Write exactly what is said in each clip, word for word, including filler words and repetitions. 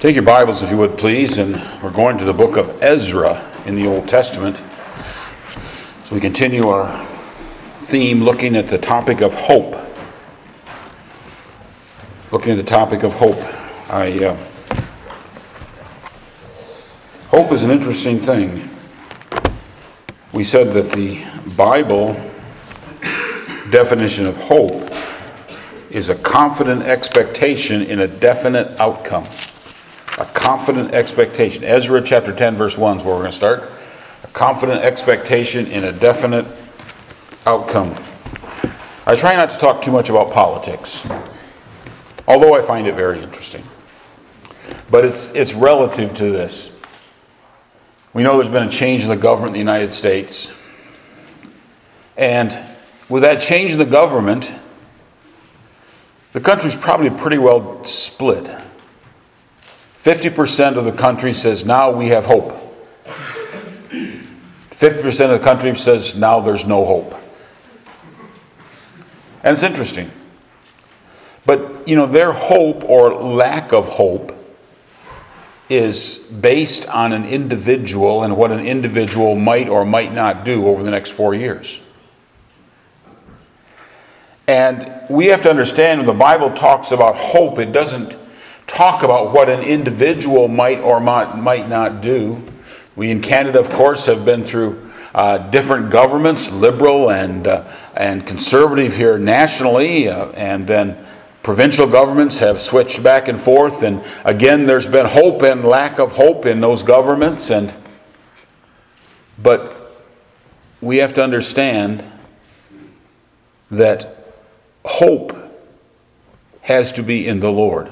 Take your Bibles, if you would, please, and we're going to the book of Ezra in the Old Testament. So we continue our theme looking at the topic of hope. Looking at the topic of hope. I uh, hope is an interesting thing. We said that the Bible definition of hope is a confident expectation in a definite outcome. A confident expectation. Ezra chapter ten verse one is where we're going to start. A confident expectation in a definite outcome. I try not to talk too much about politics, although I find it very interesting. But it's it's relative to this. We know there's been a change in the government in the United States. And with that change in the government, the country's probably pretty well split. fifty percent of the country says, now we have hope. fifty percent of the country says, now there's no hope. And it's interesting. But, you know, their hope or lack of hope is based on an individual and what an individual might or might not do over the next four years. And we have to understand when the Bible talks about hope, it doesn't talk about what an individual might or might, might not do. We in Canada, of course, have been through uh, different governments, liberal and uh, and conservative here nationally, uh, and then provincial governments have switched back and forth. And again, there's been hope and lack of hope in those governments. And but we have to understand that hope has to be in the Lord.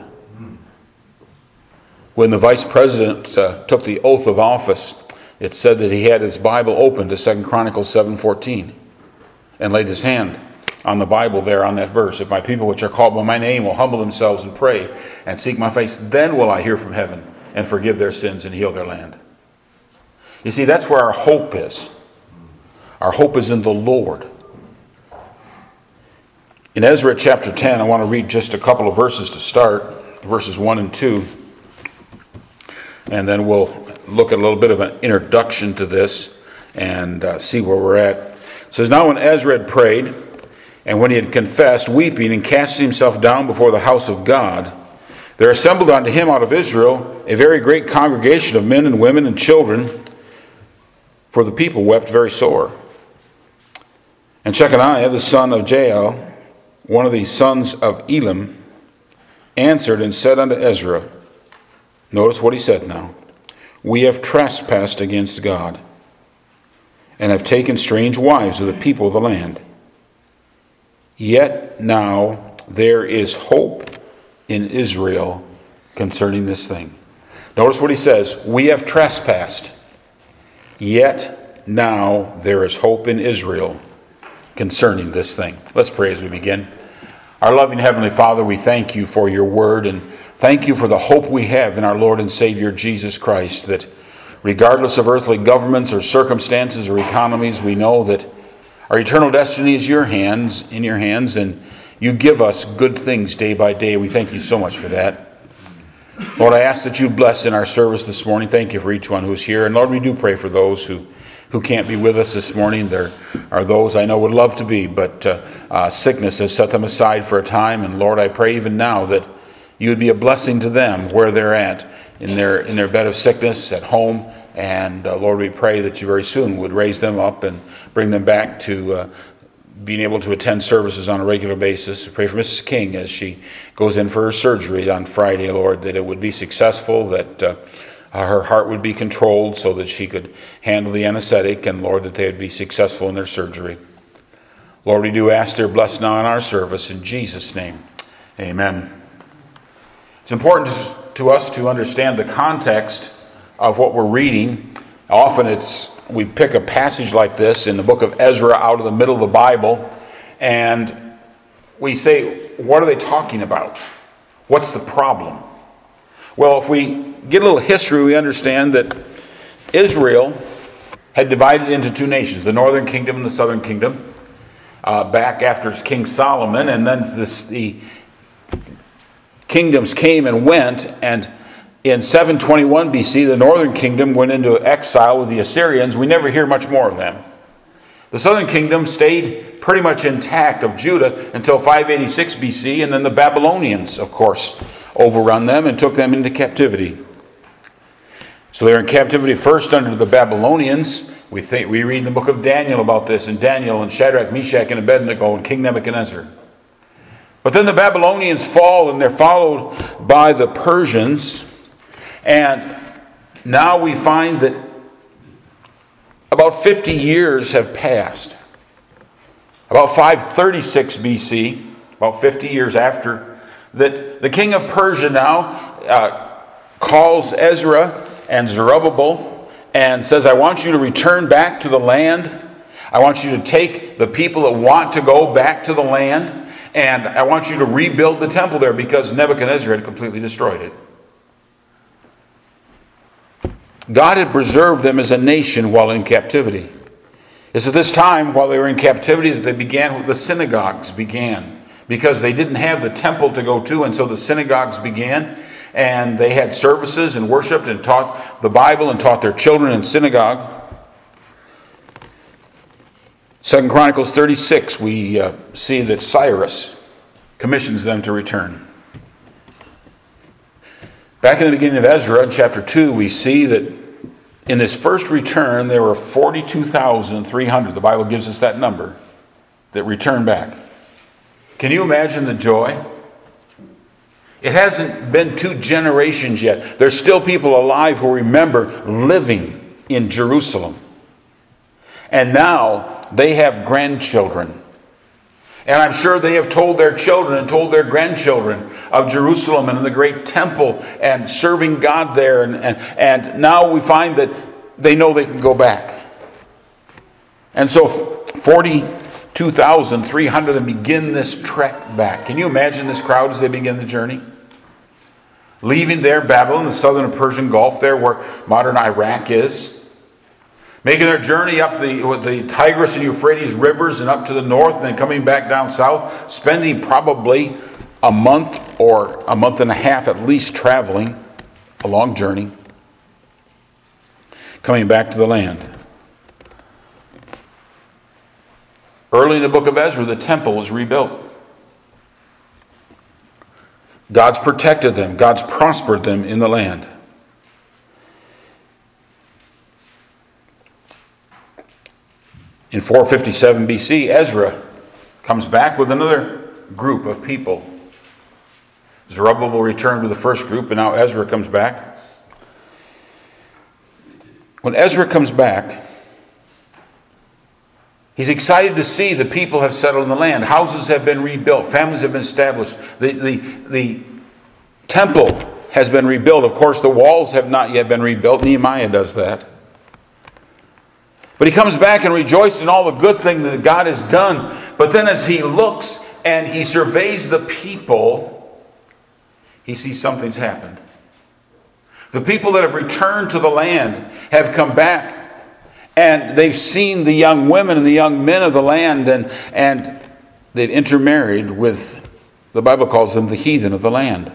When the vice president uh, took the oath of office, it said that he had his Bible open to Second Chronicles seven fourteen and laid his hand on the Bible there on that verse. If my people which are called by my name will humble themselves and pray and seek my face, then will I hear from heaven and forgive their sins and heal their land. You see, that's where our hope is. Our hope is in the Lord. In Ezra chapter ten, I want to read just a couple of verses to start, verses one and two. And then we'll look at a little bit of an introduction to this and uh, see where we're at. It says, now when Ezra had prayed, and when he had confessed, weeping, and casting himself down before the house of God, there assembled unto him out of Israel a very great congregation of men and women and children, for the people wept very sore. And Shechaniah, the son of Jael, one of the sons of Elam, answered and said unto Ezra, notice what he said now. We have trespassed against God, and have taken strange wives of the people of the land. Yet now there is hope in Israel concerning this thing. Notice what he says. We have trespassed, yet now there is hope in Israel concerning this thing. Let's pray as we begin. Our loving Heavenly Father, we thank you for your word, and thank you for the hope we have in our Lord and Savior Jesus Christ, that regardless of earthly governments or circumstances or economies, we know that our eternal destiny is your hands, in your hands, and you give us good things day by day. We thank you so much for that. Lord, I ask that you bless in our service this morning. Thank you for each one who's here. And Lord, we do pray for those who, who can't be with us this morning. There are those I know would love to be, but uh, uh, sickness has set them aside for a time. And Lord, I pray even now that you would be a blessing to them where they're at, in their in their bed of sickness, at home. And uh, Lord, we pray that you very soon would raise them up and bring them back to uh, being able to attend services on a regular basis. We pray for Missus King as she goes in for her surgery on Friday, Lord, that it would be successful, that uh, her heart would be controlled so that she could handle the anesthetic, and Lord, that they would be successful in their surgery. Lord, we do ask their blessing now in our service. In Jesus' name, amen. It's important to us to understand the context of what we're reading. Often it's we pick a passage like this in the book of Ezra out of the middle of the Bible, and we say, what are they talking about? What's the problem? Well, if we get a little history, we understand that Israel had divided into two nations, the northern kingdom and the southern kingdom, uh, back after King Solomon, and then this, the kingdoms came and went, and In seven twenty-one B C, the northern kingdom went into exile with the Assyrians. We never hear much more of them. The southern kingdom stayed pretty much intact of Judah until five eighty-six B C, and then the Babylonians, of course, overrun them and took them into captivity. So they're in captivity first under the Babylonians. We think we read in the book of Daniel about this, and Daniel and Shadrach, Meshach, and Abednego and King Nebuchadnezzar. But then the Babylonians fall, and they're followed by the Persians. And now we find that about fifty years have passed. About five thirty-six B C, about fifty years after, that the king of Persia now uh, calls Ezra and Zerubbabel and says, I want you to return back to the land. I want you to take the people that want to go back to the land, and I want you to rebuild the temple there because Nebuchadnezzar had completely destroyed it. God had preserved them as a nation while in captivity. It's at this time, while they were in captivity, that they began, the synagogues began, because they didn't have the temple to go to, and so the synagogues began. And they had services and worshiped and taught the Bible and taught their children in synagogue. Second Chronicles thirty-six, we uh, see that Cyrus commissions them to return. Back in the beginning of Ezra, in chapter two, we see that in this first return, there were forty-two thousand three hundred. The Bible gives us that number that returned back. Can you imagine the joy? It hasn't been two generations yet. There's still people alive who remember living in Jerusalem. And now they have grandchildren. And I'm sure they have told their children and told their grandchildren of Jerusalem and the great temple and serving God there. And, and, and now we find that they know they can go back. And so forty-two thousand three hundred of them begin this trek back. Can you imagine this crowd as they begin the journey? Leaving there Babylon, the southern Persian Gulf, there where modern Iraq is. Making their journey up the, with the Tigris and Euphrates rivers and up to the north, and then coming back down south, spending probably a month or a month and a half at least traveling a long journey, coming back to the land. Early in the book of Ezra, the temple was rebuilt. God's protected them. God's prospered them in the land. In four fifty-seven B C, Ezra comes back with another group of people. Zerubbabel returned with the first group, and now Ezra comes back. When Ezra comes back, he's excited to see the people have settled in the land. Houses have been rebuilt. Families have been established. The, the, the temple has been rebuilt. Of course, the walls have not yet been rebuilt. Nehemiah does that. But he comes back and rejoices in all the good things that God has done. But then as he looks and he surveys the people, he sees something's happened. The people that have returned to the land have come back. And they've seen the young women and the young men of the land, and, and they've intermarried with, the Bible calls them the heathen of the land.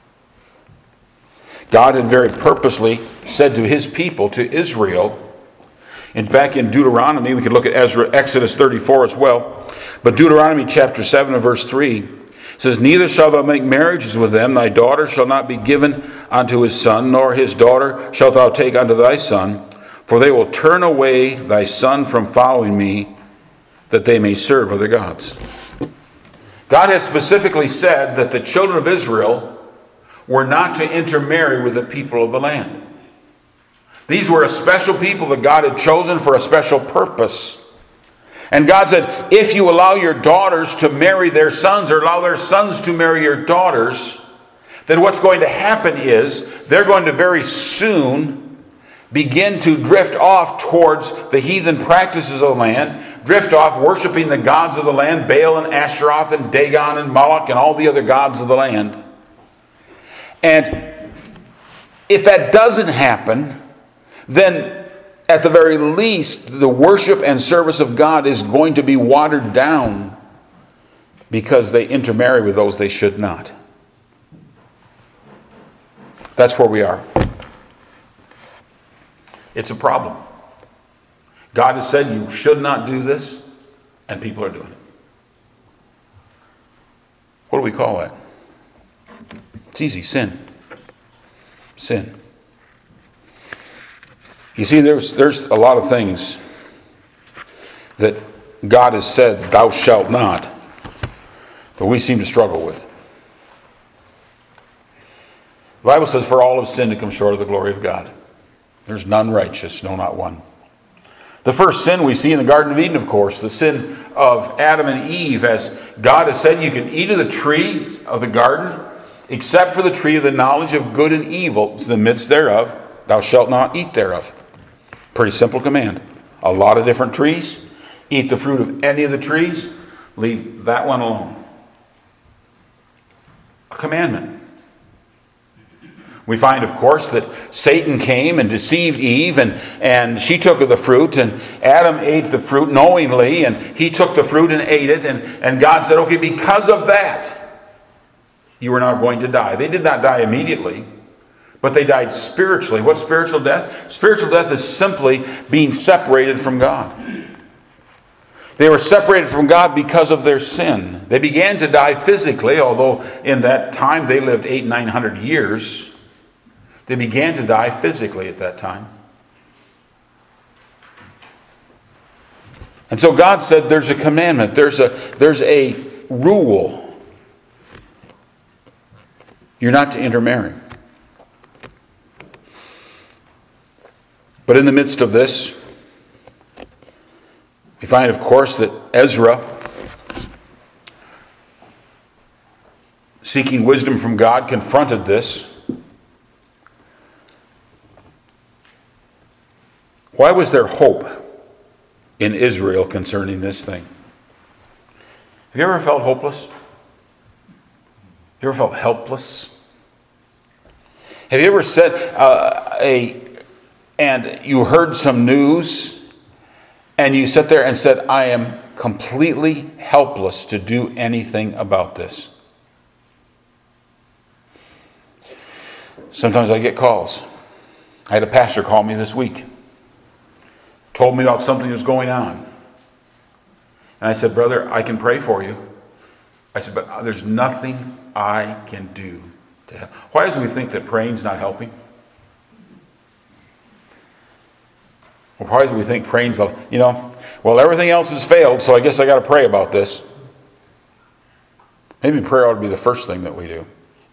God had very purposely said to his people, to Israel, and back in Deuteronomy, we could look at Ezra, Exodus thirty-four as well, but Deuteronomy chapter seven and verse three says, Neither shalt thou make marriages with them, thy daughter shall not be given unto his son, nor his daughter shalt thou take unto thy son, for they will turn away thy son from following me, that they may serve other gods. God has specifically said that the children of Israel were not to intermarry with the people of the land. These were a special people that God had chosen for a special purpose. And God said, if you allow your daughters to marry their sons, or allow their sons to marry your daughters, then what's going to happen is they're going to very soon begin to drift off towards the heathen practices of the land, drift off worshiping the gods of the land, Baal and Ashtaroth and Dagon and Moloch and all the other gods of the land. And if that doesn't happen, then at the very least, the worship and service of God is going to be watered down because they intermarry with those they should not. That's where we are. It's a problem. God has said you should not do this, and people are doing it. What do we call that? It's easy, sin. Sin. You see, there's there's a lot of things that God has said, thou shalt not, but we seem to struggle with. The Bible says, for all have sinned and come short of the glory of God. There's none righteous, no, not one. The first sin we see in the Garden of Eden, of course, the sin of Adam and Eve, as God has said, you can eat of the tree of the garden, except for the tree of the knowledge of good and evil, in the midst thereof, thou shalt not eat thereof. Pretty simple command. A lot of different trees. Eat the fruit of any of the trees. Leave that one alone. A commandment. We find, of course, that Satan came and deceived Eve, and, and she took of the fruit, and Adam ate the fruit knowingly, and he took the fruit and ate it, and, and God said, okay, because of that, you are now going to die. They did not die immediately, but they died spiritually. What's spiritual death? Spiritual death is simply being separated from God. They were separated from God because of their sin. They began to die physically, although in that time they lived eight, nine hundred years. They began to die physically at that time. And so God said there's a commandment, there's a, there's a rule. You're not to intermarry. But in the midst of this, we find, of course, that Ezra, seeking wisdom from God, confronted this. Why was there hope in Israel concerning this thing? Have you ever felt hopeless? Have you ever felt helpless? Have you ever said uh, a and you heard some news and you sat there and said, I am completely helpless to do anything about this? Sometimes I get calls. I had a pastor call me this week. Told me about something that was going on. And I said, brother, I can pray for you. I said, but there's nothing I can do to help. Why is it we think that praying's not helping? Well, why is it we think praying's, you know, well, everything else has failed, so I guess I got to pray about this. Maybe prayer ought to be the first thing that we do.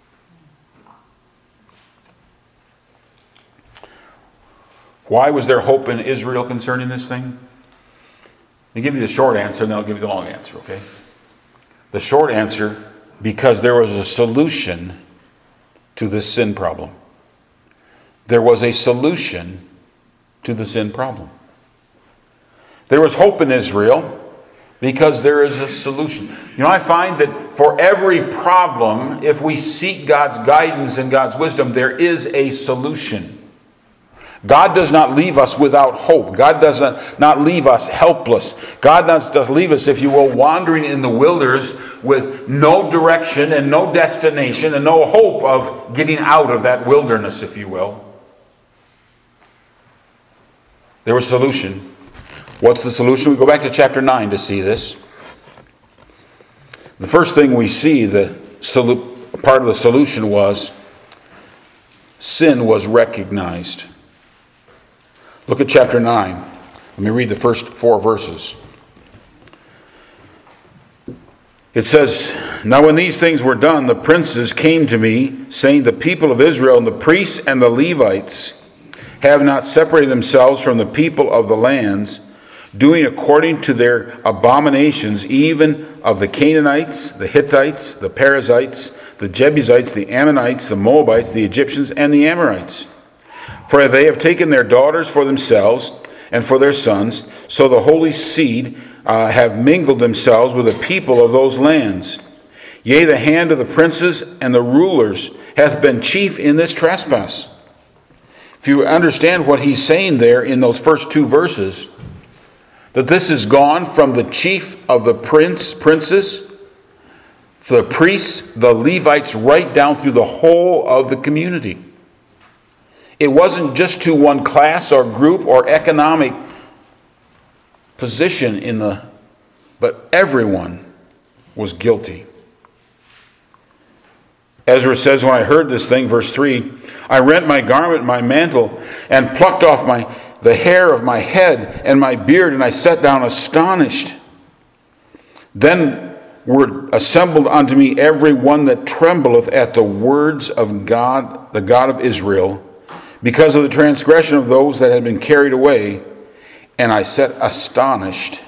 Why was there hope in Israel concerning this thing? Let me give you the short answer, and then I'll give you the long answer, okay? The short answer, because there was a solution to this sin problem. There was a solution to the sin problem. There was hope in Israel because there is a solution. You know, I find that for every problem, if we seek God's guidance and God's wisdom, there is a solution. God does not leave us without hope. God does not leave us helpless. God does, does leave us, if you will, wandering in the wilderness with no direction and no destination and no hope of getting out of that wilderness, if you will. There was a solution. What's the solution? We go back to chapter nine to see this. The first thing we see, the solu- part of the solution was sin was recognized. Look at chapter nine. Let me read the first four verses. It says, now when these things were done, the princes came to me, saying, the people of Israel and the priests and the Levites have not separated themselves from the people of the lands, doing according to their abominations, even of the Canaanites, the Hittites, the Perizzites, the Jebusites, the Ammonites, the Moabites, the Egyptians, and the Amorites. For they have taken their daughters for themselves and for their sons, so the holy seed uh, have mingled themselves with the people of those lands. Yea, the hand of the princes and the rulers hath been chief in this trespass. If you understand what he's saying there in those first two verses, that this has gone from the chief of the prince, princes, the priests, the Levites, right down through the whole of the community. It wasn't just to one class or group or economic position in the, but everyone was guilty. Ezra says, when I heard this thing, verse three, I rent my garment, my mantle, and plucked off my the hair of my head and my beard, and I sat down astonished. Then were assembled unto me every one that trembleth at the words of God, the God of Israel, because of the transgression of those that had been carried away, and I sat astonished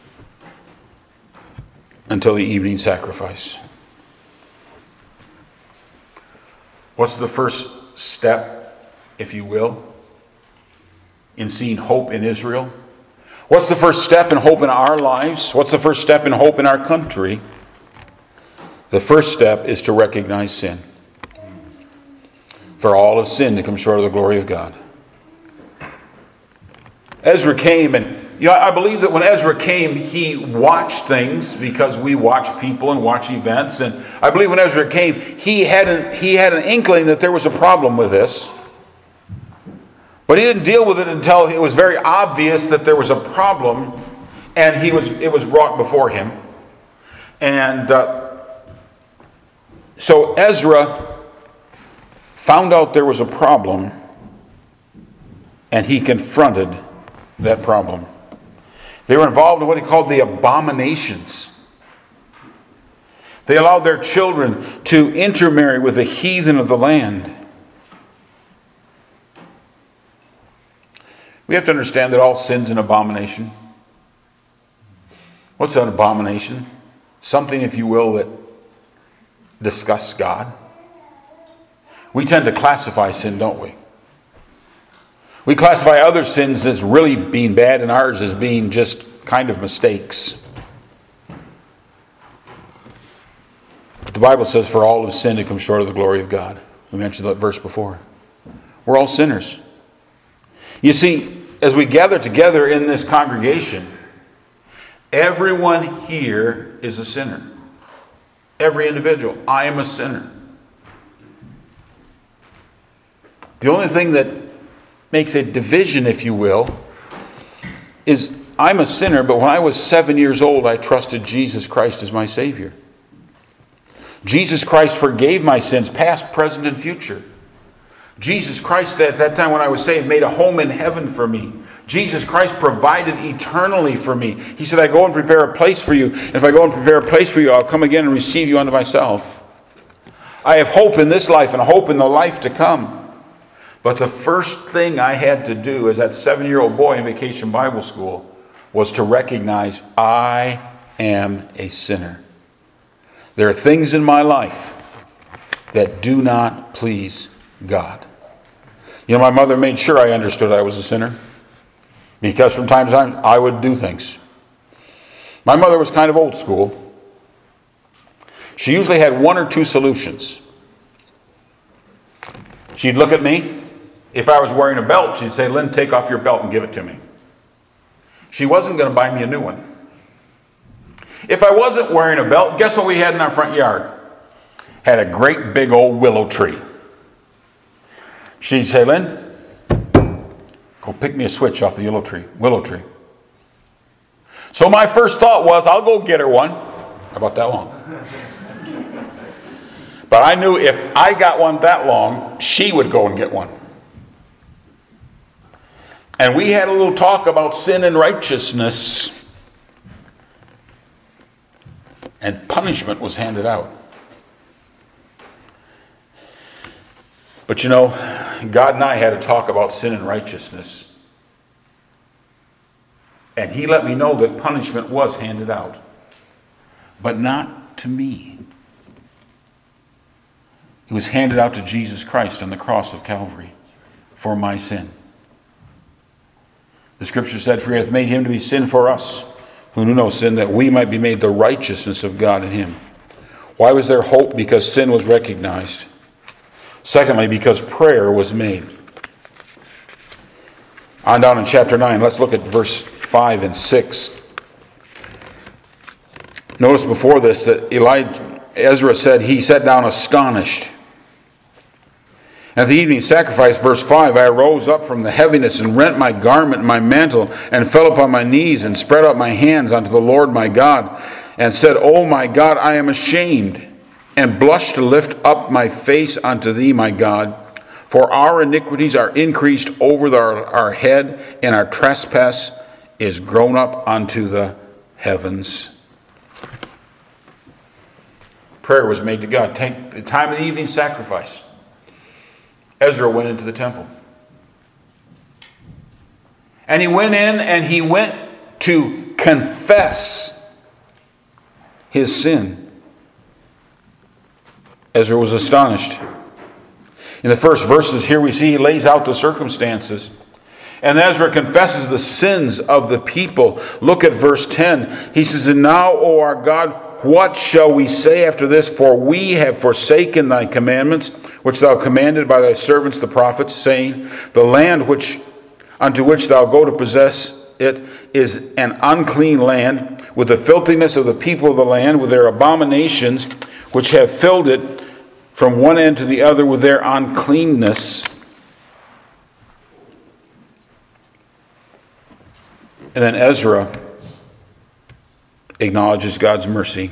until the evening sacrifice. What's the first step, if you will, in seeing hope in Israel? What's the first step in hope in our lives? What's the first step in hope in our country? The first step is to recognize sin. For all have sinned to come short of the glory of God. Ezra came, and you know, I believe that when Ezra came, he watched things, because we watch people and watch events. And I believe when Ezra came, he had an, he had an inkling that there was a problem with this. But he didn't deal with it until it was very obvious that there was a problem, and he was it was brought before him. And uh, so Ezra found out there was a problem, and he confronted that problem. They were involved in what he called the abominations. They allowed their children to intermarry with the heathen of the land. We have to understand that all sin's an abomination. What's an abomination? Something, if you will, that disgusts God. We tend to classify sin, don't we? We classify other sins as really being bad and ours as being just kind of mistakes. But the Bible says, for all have sinned and come short of the glory of God. We mentioned that verse before. We're all sinners. You see, as we gather together in this congregation, everyone here is a sinner. Every individual. I am a sinner. The only thing that makes a division, if you will, is I'm a sinner, but when I was seven years old, I trusted Jesus Christ as my Savior. Jesus Christ forgave my sins, past, present, and future. Jesus Christ, at that time when I was saved, made a home in heaven for me. Jesus Christ provided eternally for me. He said, I go and prepare a place for you. And if I go and prepare a place for you, I'll come again and receive you unto myself. I have hope in this life and hope in the life to come. But the first thing I had to do as that seven-year-old boy in Vacation Bible School was to recognize I am a sinner. There are things in my life that do not please God. You know, my mother made sure I understood I was a sinner, because from time to time I would do things. My mother was kind of old school. She usually had one or two solutions. She'd look at me. If I was wearing a belt, she'd say, Lynn, take off your belt and give it to me. She wasn't going to buy me a new one. If I wasn't wearing a belt, guess what we had in our front yard? Had a great big old willow tree. She'd say, Lynn, go pick me a switch off the willow tree. Willow tree. So my first thought was, I'll go get her one. About that long. But I knew if I got one that long, she would go and get one. And we had a little talk about sin and righteousness. And punishment was handed out. But you know, God and I had a talk about sin and righteousness. And He let me know that punishment was handed out. But not to me. It was handed out to Jesus Christ on the cross of Calvary for my sin. The scripture said, for He hath made Him to be sin for us, who knew no sin, that we might be made the righteousness of God in Him. Why was there hope? Because sin was recognized. Secondly, because prayer was made. On down in chapter nine, let's look at verse five and six. Notice before this that Elijah, Ezra said he sat down astonished. At the evening sacrifice, verse five, I arose up from the heaviness and rent my garment and my mantle and fell upon my knees and spread out my hands unto the Lord my God and said, O my God, I am ashamed and blush to lift up my face unto thee, my God. For our iniquities are increased over our, our head, and our trespass is grown up unto the heavens. Prayer was made to God. Take the time of the evening sacrifice. Ezra went into the temple. And he went in and he went to confess his sin. Ezra was astonished. In the first verses here we see he lays out the circumstances. And Ezra confesses the sins of the people. Look at verse ten. He says, And now, O our God, what shall we say after this? For we have forsaken thy commandments, which thou commanded by thy servants the prophets, saying, The land which unto which thou go to possess it is an unclean land, with the filthiness of the people of the land, with their abominations, which have filled it from one end to the other with their uncleanness. And then Ezra acknowledges God's mercy.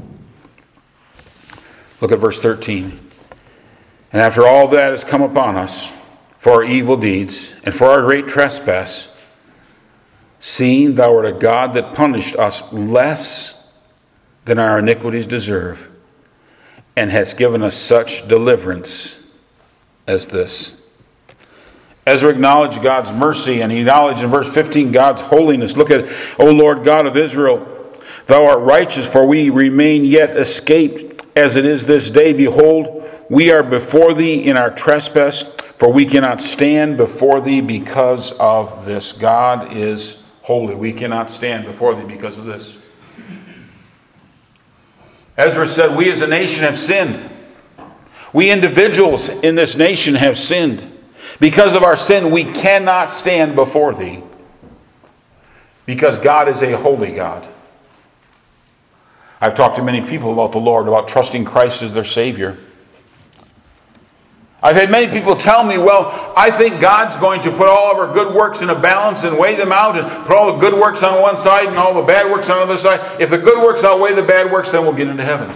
Look at verse thirteen. And after all that has come upon us, for our evil deeds, and for our great trespass, seeing thou art a God that punished us less than our iniquities deserve, and hast given us such deliverance as this. Ezra acknowledged God's mercy, and he acknowledged in verse fifteen God's holiness. Look at, O Lord God of Israel, thou art righteous, for we remain yet escaped as it is this day. Behold, we are before thee in our trespass, for we cannot stand before thee because of this. God is holy. We cannot stand before thee because of this. Ezra said, we as a nation have sinned. We individuals in this nation have sinned. Because of our sin, we cannot stand before thee. Because God is a holy God. I've talked to many people about the Lord, about trusting Christ as their Savior. I've had many people tell me, well, I think God's going to put all of our good works in a balance and weigh them out and put all the good works on one side and all the bad works on the other side. If the good works outweigh the bad works, then we'll get into heaven.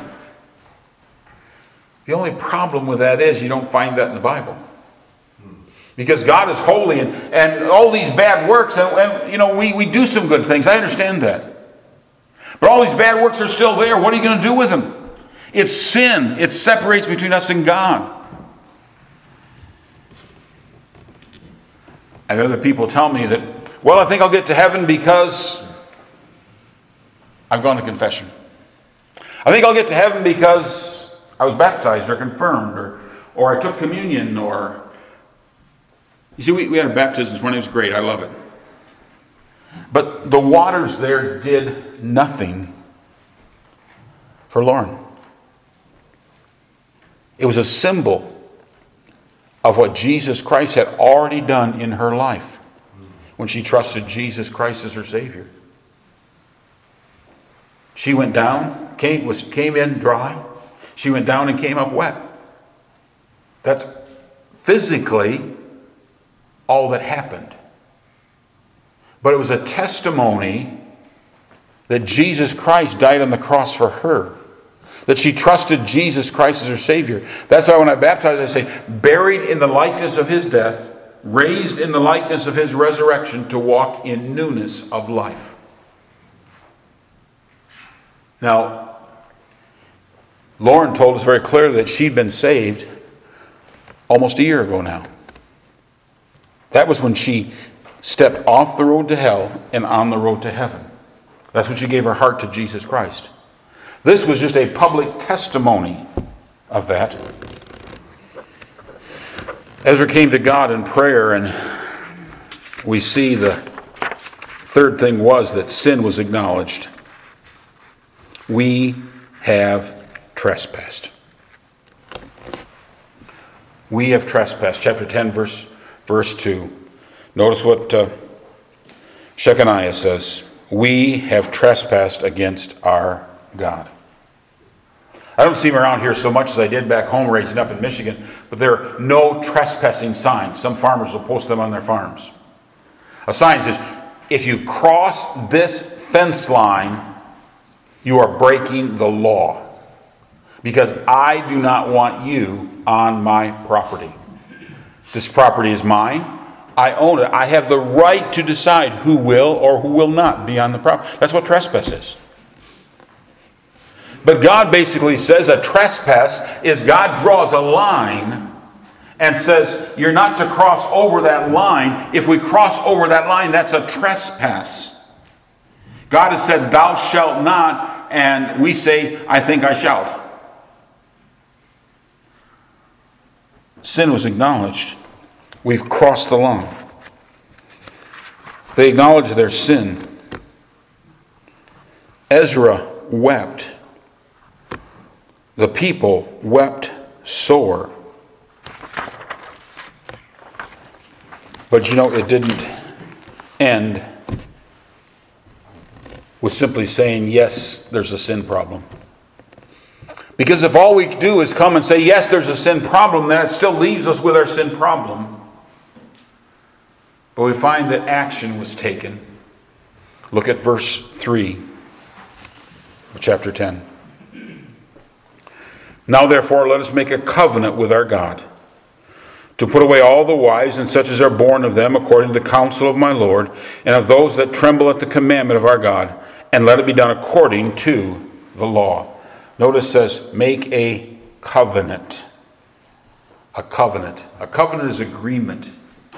The only problem with that is you don't find that in the Bible. Because God is holy, and, and all these bad works, and, and you know, we, we do some good things. I understand that. But all these bad works are still there. What are you going to do with them? It's sin. It separates between us and God. I've had other people tell me that, well, I think I'll get to heaven because I've gone to confession. I think I'll get to heaven because I was baptized or confirmed, or, or I took communion, or... You see, we, we had a baptism this morning. It was great. I love it. But the waters there did nothing for Lauren. It was a symbol of what Jesus Christ had already done in her life when she trusted Jesus Christ as her Savior. She went down, came, was, came in dry. She went down and came up wet. That's physically all that happened. But it was a testimony that Jesus Christ died on the cross for her. That she trusted Jesus Christ as her Savior. That's why when I baptize, I say, buried in the likeness of his death, raised in the likeness of his resurrection, to walk in newness of life. Now, Lauren told us very clearly that she'd been saved almost a year ago now. That was when she stepped off the road to hell and on the road to heaven. That's when she gave her heart to Jesus Christ. This was just a public testimony of that. Ezra came to God in prayer, and we see the third thing was that sin was acknowledged. We have trespassed. We have trespassed. Chapter ten, verse, verse two. Notice what uh, Shechaniah says. We have trespassed against our God. I don't see him around here so much as I did back home raising up in Michigan, but there are no trespassing signs. Some farmers will post them on their farms. A sign says, if you cross this fence line, you are breaking the law, because I do not want you on my property. This property is mine. I own it. I have the right to decide who will or who will not be on the property. That's what trespass is. But God basically says a trespass is God draws a line and says you're not to cross over that line. If we cross over that line, that's a trespass. God has said, thou shalt not, and we say, I think I shall. Sin was acknowledged. We've crossed the line. They acknowledged their sin. Ezra wept. The people wept sore. But you know, it didn't end with simply saying, yes, there's a sin problem. Because if all we do is come and say, yes, there's a sin problem, then it still leaves us with our sin problem. But we find that action was taken. Look at verse three of chapter ten. Now therefore let us make a covenant with our God, to put away all the wives and such as are born of them according to the counsel of my Lord, and of those that tremble at the commandment of our God, and let it be done according to the law. Notice it says, make a covenant. A covenant. A covenant is agreement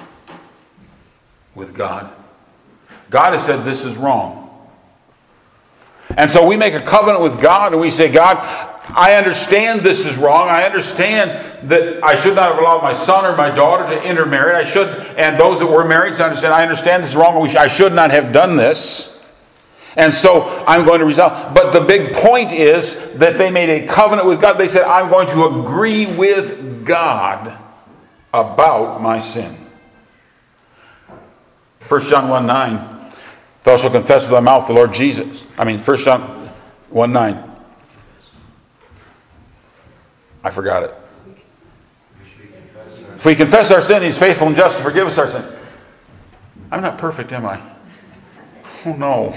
with God. God has said this is wrong. And so we make a covenant with God and we say, God, I understand this is wrong. I understand that I should not have allowed my son or my daughter to intermarry. I should, and those that were married, so I understand, I understand this is wrong. I should not have done this. And so I'm going to resolve. But the big point is that they made a covenant with God. They said, I'm going to agree with God about my sin. First John one nine, thou shalt confess with thy mouth the Lord Jesus. I mean, First John one nine. I forgot it. If we confess our sin, he's faithful and just to forgive us our sin. I'm not perfect, am I? Oh no.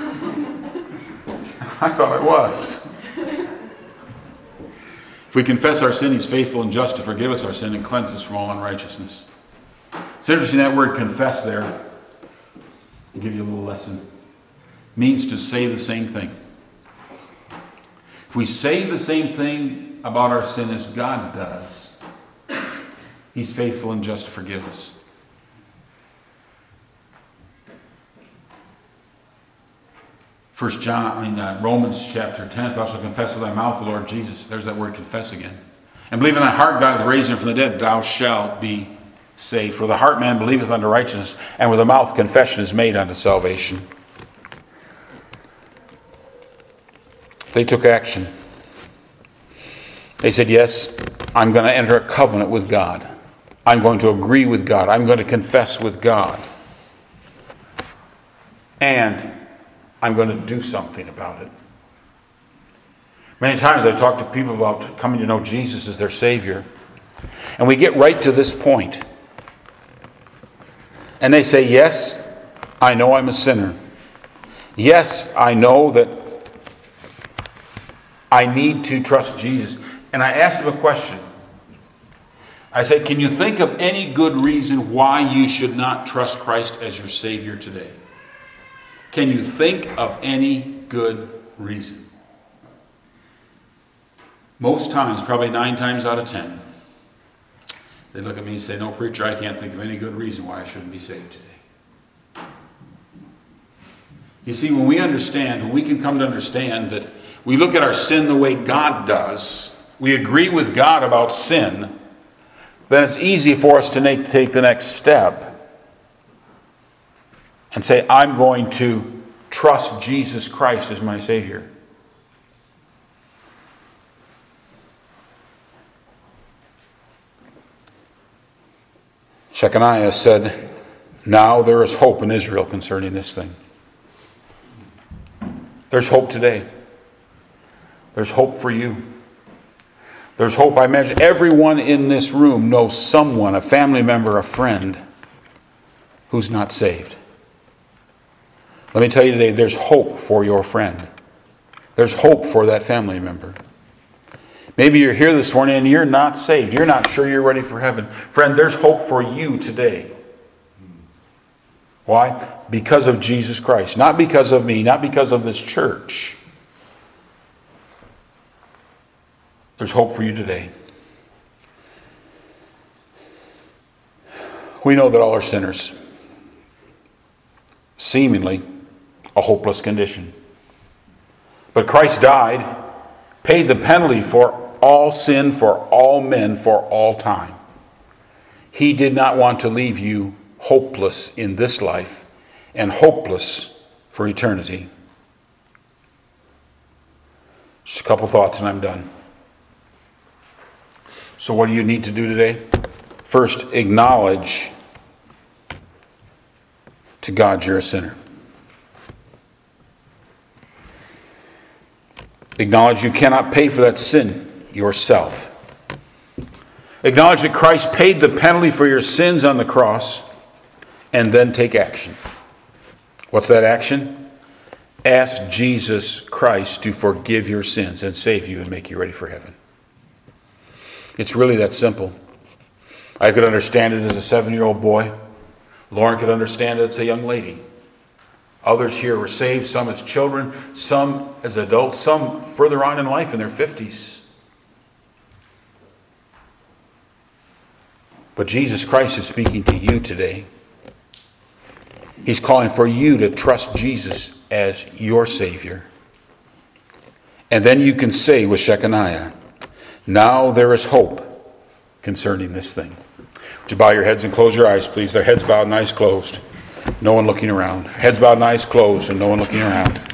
I thought I was. If we confess our sin, he's faithful and just to forgive us our sin and cleanse us from all unrighteousness. It's interesting that word confess there. I'll give you a little lesson. It means to say the same thing. If we say the same thing about our sin as God does, he's faithful and just to forgive us. First John, I mean uh, Romans chapter ten, thou shalt confess with thy mouth the Lord Jesus. There's that word confess again. And believe in thy heart God hath raised him from the dead, thou shalt be saved. For the heart man believeth unto righteousness, and with the mouth confession is made unto salvation. They took action. They said, yes, I'm going to enter a covenant with God. I'm going to agree with God. I'm going to confess with God. And I'm going to do something about it. Many times I talk to people about coming to know Jesus as their Savior. And we get right to this point. And they say, yes, I know I'm a sinner. Yes, I know that I need to trust Jesus. And I ask them a question. I say, can you think of any good reason why you should not trust Christ as your Savior today? Can you think of any good reason? Most times, probably nine times out of ten, they look at me and say, no, preacher, I can't think of any good reason why I shouldn't be saved today. You see, when we understand, when we can come to understand that we look at our sin the way God does, we agree with God about sin, then it's easy for us to make, take the next step and say, I'm going to trust Jesus Christ as my Savior. Shechaniah said, now there is hope in Israel concerning this thing. There's hope today. There's hope for you. There's hope. I imagine everyone in this room knows someone, a family member, a friend, who's not saved. Let me tell you today, there's hope for your friend. There's hope for that family member. Maybe you're here this morning and you're not saved. You're not sure you're ready for heaven. Friend, there's hope for you today. Why? Because of Jesus Christ. Not because of me, not because of this church. There's hope for you today. We know that all are sinners. Seemingly a hopeless condition. But Christ died, paid the penalty for all sin, for all men, for all time. He did not want to leave you hopeless in this life and hopeless for eternity. Just a couple thoughts and I'm done. So what do you need to do today? First, acknowledge to God you're a sinner. Acknowledge you cannot pay for that sin yourself. Acknowledge that Christ paid the penalty for your sins on the cross, and then take action. What's that action? Ask Jesus Christ to forgive your sins and save you and make you ready for heaven. It's really that simple. I could understand it as a seven-year-old boy. Lauren could understand it as a young lady. Others here were saved, some as children, some as adults, some further on in life in their fifties. But Jesus Christ is speaking to you today. He's calling for you to trust Jesus as your Savior. And then you can say with Shechaniah, now there is hope concerning this thing. Would you bow your heads and close your eyes, please? Their heads bowed and eyes closed. No one looking around. Heads bowed and eyes closed and no one looking around.